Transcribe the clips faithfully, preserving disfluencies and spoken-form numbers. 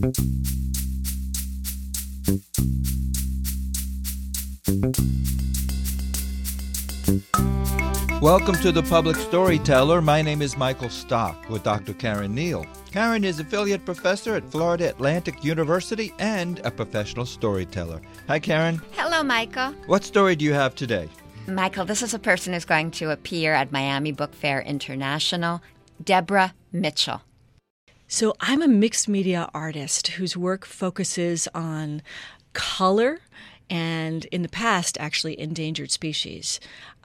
Welcome to The Public Storyteller. My name is Michael Stock with Doctor Karen Neal. Karen is affiliate professor at Florida Atlantic University and a professional storyteller. Hi, Karen. Hello, Michael. What story do you have today? Michael, this is a person who's going to appear at Miami Book Fair International, Deborah Mitchell. So I'm a mixed media artist whose work focuses on color and, in the past, actually endangered species.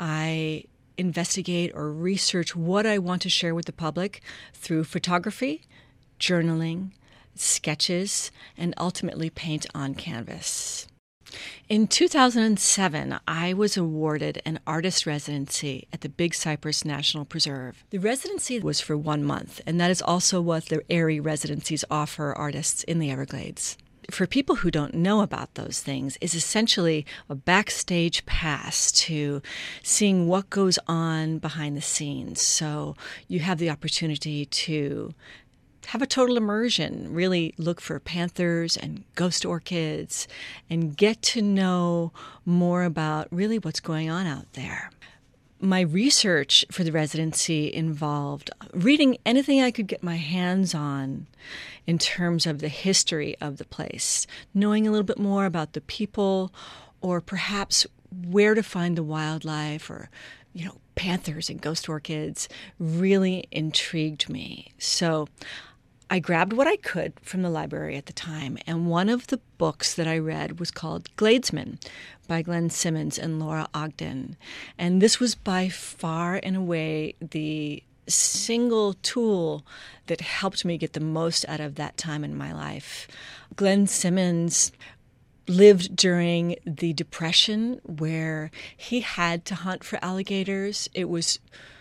I investigate or research what I want to share with the public through photography, journaling, sketches, and ultimately paint on canvas. In two thousand seven, I was awarded an artist residency at the Big Cypress National Preserve. The residency was for one month, and that is also what the ARI residencies offer artists in the Everglades. For people who don't know about those things, is essentially a backstage pass to seeing what goes on behind the scenes. So you have the opportunity to have a total immersion, really look for panthers and ghost orchids, and get to know more about really what's going on out there. My research for the residency involved reading anything I could get my hands on in terms of the history of the place, knowing a little bit more about the people, or perhaps where to find the wildlife, or, you know, panthers and ghost orchids really intrigued me. So I grabbed what I could from the library at the time, and one of the books that I read was called Gladesman by Glenn Simmons and Laura Ogden. And this was by far and away the single tool that helped me get the most out of that time in my life. Glenn Simmons lived during the Depression, where he had to hunt for alligators. It was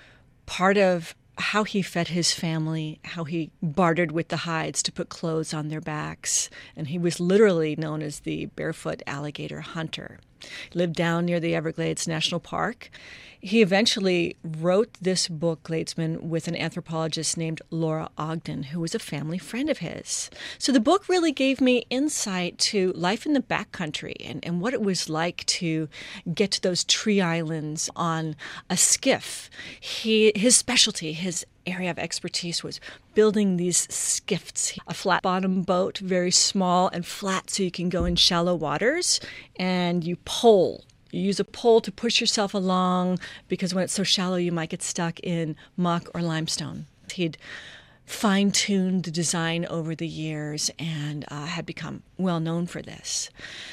part of how he fed his family, how he bartered with the hides to put clothes on their backs. And he was literally known as the barefoot alligator hunter. He lived down near the Everglades National Park. He eventually wrote this book, Gladesman, with an anthropologist named Laura Ogden, who was a family friend of his. So the book really gave me insight to life in the backcountry and, and what it was like to get to those tree islands on a skiff. He, his specialty, his area of expertise was building these skiffs, a flat bottom boat, very small and flat so you can go in shallow waters, and you pole. You use a pole to push yourself along because when it's so shallow you might get stuck in muck or limestone. He'd fine-tuned the design over the years and uh, had become well known for this.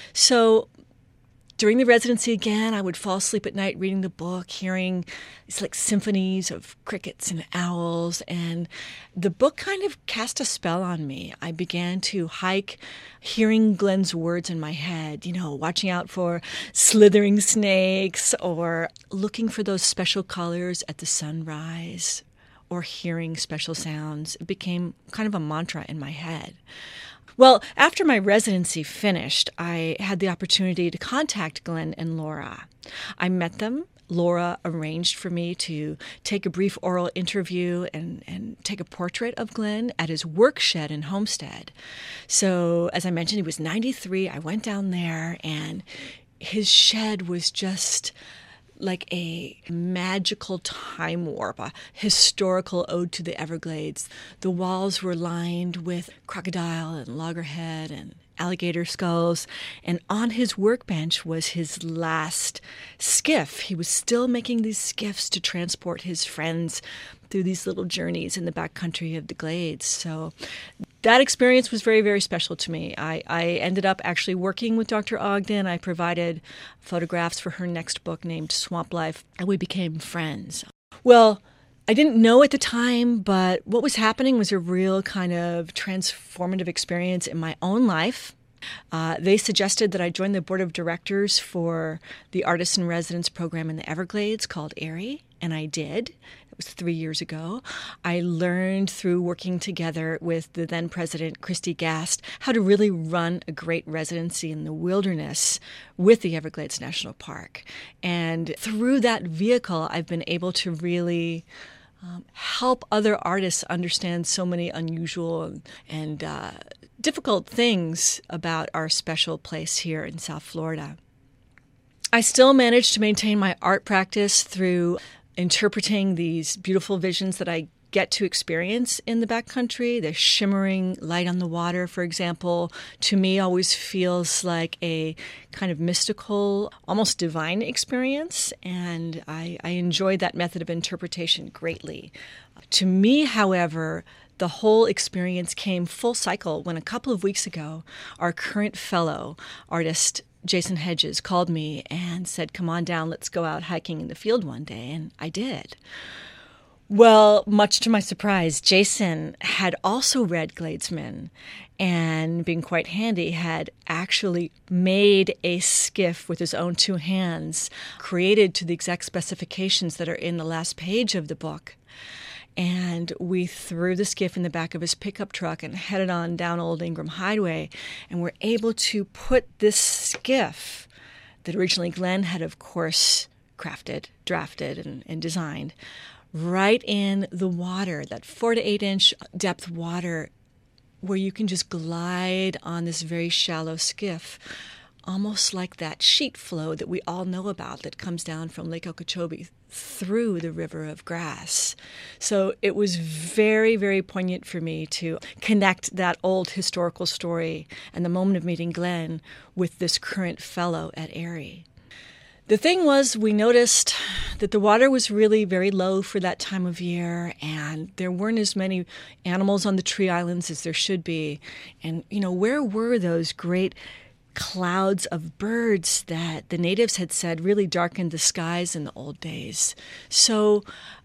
So during the residency, again, I would fall asleep at night reading the book, hearing these like symphonies of crickets and owls, and the book kind of cast a spell on me. I began to hike, hearing Glenn's words in my head, you know, watching out for slithering snakes or looking for those special colors at the sunrise or hearing special sounds. It became kind of a mantra in my head. Well, after my residency finished, I had the opportunity to contact Glenn and Laura. I met them. Laura arranged for me to take a brief oral interview and, and take a portrait of Glenn at his work shed in Homestead. So, as I mentioned, he was ninety-three. I went down there, and his shed was just like a magical time warp, a historical ode to the Everglades. The walls were lined with crocodile and loggerhead and alligator skulls, and on his workbench was his last skiff. He was still making these skiffs to transport his friends through these little journeys in the backcountry of the Glades. So that experience was very, very special to me. I, I ended up actually working with Doctor Ogden. I provided photographs for her next book named Swamp Life, and we became friends. Well, I didn't know at the time, but what was happening was a real kind of transformative experience in my own life. Uh, they suggested that I join the board of directors for the Artist in Residence program in the Everglades called ARI, and I did. It was three years ago. I learned through working together with the then president, Christy Gast, how to really run a great residency in the wilderness with the Everglades National Park. And through that vehicle, I've been able to really um, help other artists understand so many unusual and uh, difficult things about our special place here in South Florida. I still manage to maintain my art practice through interpreting these beautiful visions that I get to experience in the backcountry. The shimmering light on the water, for example, to me always feels like a kind of mystical, almost divine experience, and I, I enjoy that method of interpretation greatly. To me, however, the whole experience came full cycle when a couple of weeks ago, our current fellow artist, Jason Hedges, called me and said, "Come on down, let's go out hiking in the field one day," and I did. Well, much to my surprise, Jason had also read Gladesman and, being quite handy, had actually made a skiff with his own two hands, created to the exact specifications that are in the last page of the book. And we threw the skiff in the back of his pickup truck and headed on down Old Ingram Highway, and were able to put this skiff that originally Glenn had, of course, crafted, drafted, and, and designed, right in the water, that four to eight inch depth water, where you can just glide on this very shallow skiff, almost like that sheet flow that we all know about that comes down from Lake Okeechobee through the River of Grass. So it was very, very poignant for me to connect that old historical story and the moment of meeting Glenn with this current fellow at Erie. The thing was, we noticed that the water was really very low for that time of year, and there weren't as many animals on the tree islands as there should be. And, you know, where were those great clouds of birds that the natives had said really darkened the skies in the old days? So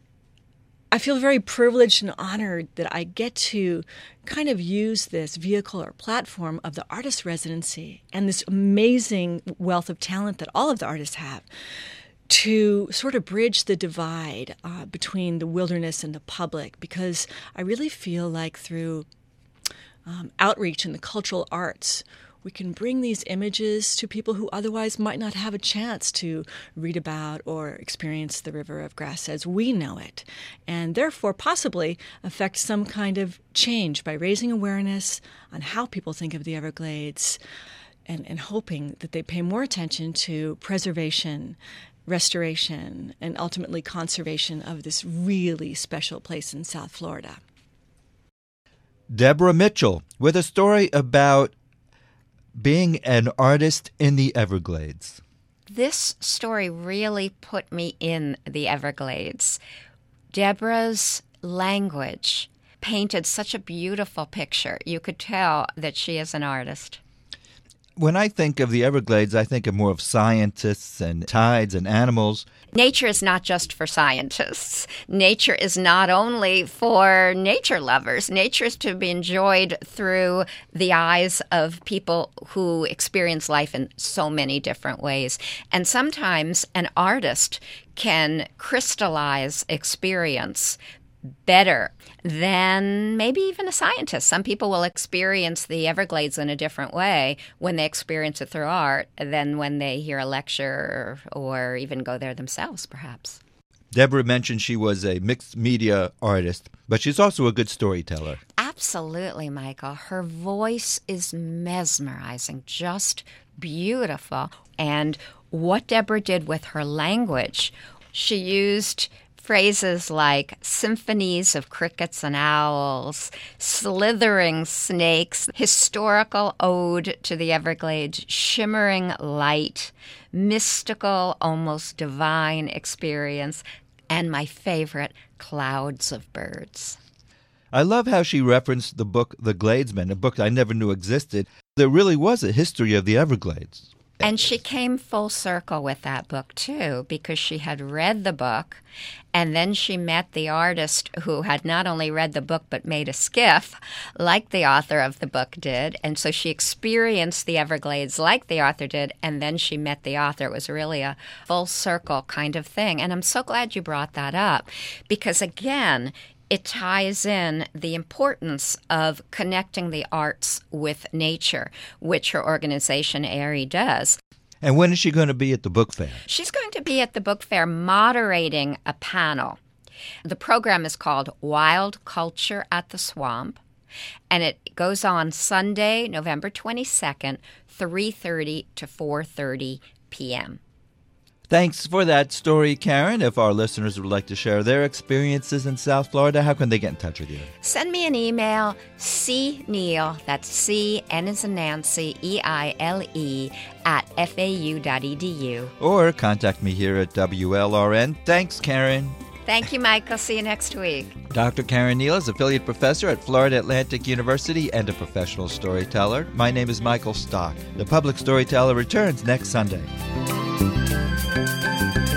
I feel very privileged and honored that I get to kind of use this vehicle or platform of the artist residency and this amazing wealth of talent that all of the artists have to sort of bridge the divide uh, between the wilderness and the public, because I really feel like through um, outreach in the cultural arts, we can bring these images to people who otherwise might not have a chance to read about or experience the River of Grass as we know it, and therefore possibly affect some kind of change by raising awareness on how people think of the Everglades, and, and hoping that they pay more attention to preservation, restoration, and ultimately conservation of this really special place in South Florida. Deborah Mitchell with a story about being an artist in the Everglades. This story really put me in the Everglades. Deborah's language painted such a beautiful picture. You could tell that she is an artist. When I think of the Everglades, I think of more of scientists and tides and animals. Nature is not just for scientists. Nature is not only for nature lovers. Nature is to be enjoyed through the eyes of people who experience life in so many different ways. And sometimes an artist can crystallize experience better than maybe even a scientist. Some people will experience the Everglades in a different way when they experience it through art than when they hear a lecture or, or even go there themselves, perhaps. Deborah mentioned she was a mixed media artist, but she's also a good storyteller. Absolutely, Michael. Her voice is mesmerizing, just beautiful. And what Deborah did with her language, she used phrases like symphonies of crickets and owls, slithering snakes, historical ode to the Everglades, shimmering light, mystical, almost divine experience, and my favorite, clouds of birds. I love how she referenced the book The Gladesman, a book I never knew existed. There really was a history of the Everglades. And she came full circle with that book, too, because she had read the book, and then she met the artist who had not only read the book but made a skiff, like the author of the book did. And so she experienced the Everglades like the author did, and then she met the author. It was really a full circle kind of thing. And I'm so glad you brought that up, because, again, it ties in the importance of connecting the arts with nature, which her organization, Erie, does. And when is she going to be at the book fair? She's going to be at the book fair moderating a panel. The program is called Wild Culture at the Swamp. And it goes on Sunday, November twenty-second, three thirty to four thirty p.m. Thanks for that story, Karen. If our listeners would like to share their experiences in South Florida, how can they get in touch with you? Send me an email, cneil, that's C, N as in Nancy, E I L E, at F A U dot E D U. Or contact me here at W L R N. Thanks, Karen. Thank you, Michael. See you next week. Doctor Karen Neal is affiliate professor at Florida Atlantic University and a professional storyteller. My name is Michael Stock. The Public Storyteller returns next Sunday. Thank you.